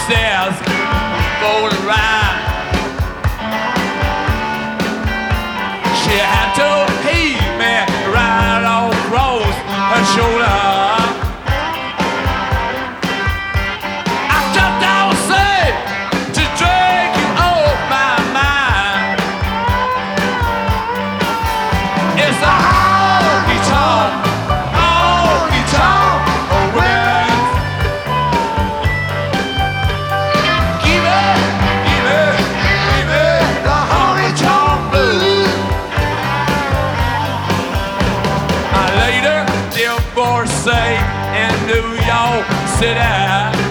stairs, rolling around. She had to heave me right across her shoulder. I just don't say to drag you off my mind. It's a honky-tonk, honky-tonk romance. Give me the honky-tonk blues. I later divorced in New York City.